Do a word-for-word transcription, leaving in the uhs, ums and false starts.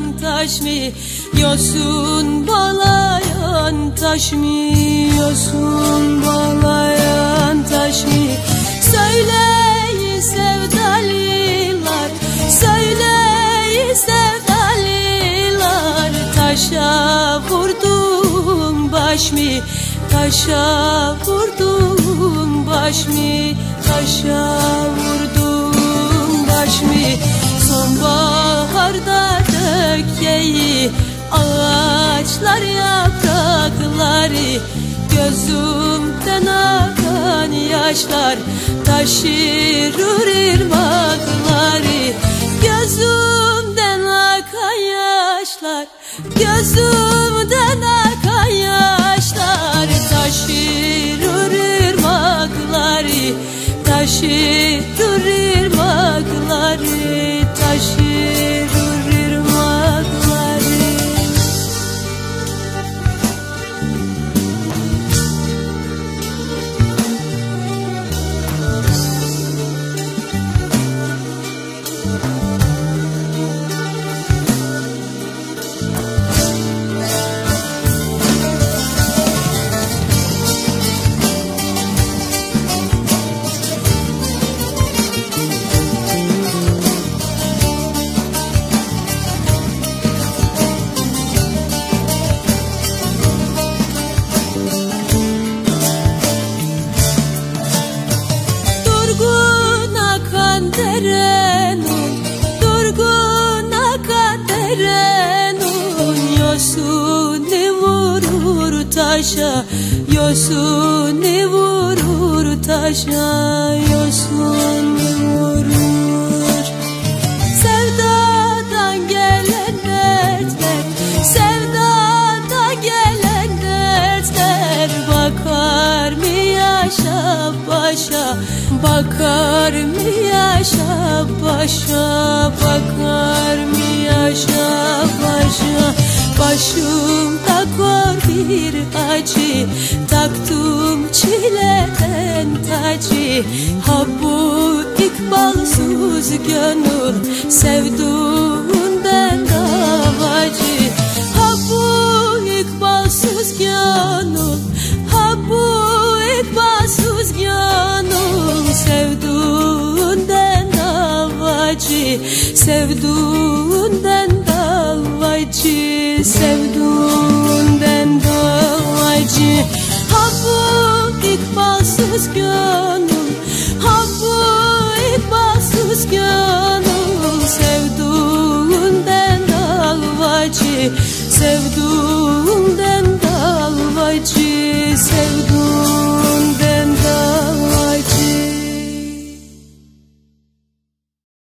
taş mı? Yosun bağlayan taş mı? Yosun bağlayan taş mı? Söyleyin sevdalılar, söyleyin sevdalılar. Taşa vurdum baş mı? Taşa vurdum baş mı? Taşa vurdum baş mı? Sonbaharda dökeyi ağaçlar yaprakları, gözümden akan yaşlar taşırır ırmakları. Gözümden akan yaşlar, gözümden akan yaşlar taşırır ırmakları, taşırır ırmakları, taşırır ırmakları. Durgun akan derenun, durgun akan derenun. Yosunu vurur taşa, yosunu vurur taşa, yosunu vurur. Sevdadan gelen dertler, sevdadan gelen dertler. Bakar mı yaşa başa, bakar mı yaşa başa, bakar mı yaşa başa. Başımda kor bir acı, taktım çileden tacı. Ha bu ikbalsız gönül sevduğundan davacı. Ha bu ikbalsız gönül, ha bu ikbalsız gönül sevduğundan davacı, sevduğundan davacı, sevduğundan davacı. Ha bu ikbalsız gönül, ha bu ikbalsız gönül sevduğundan davacı, sevduğundan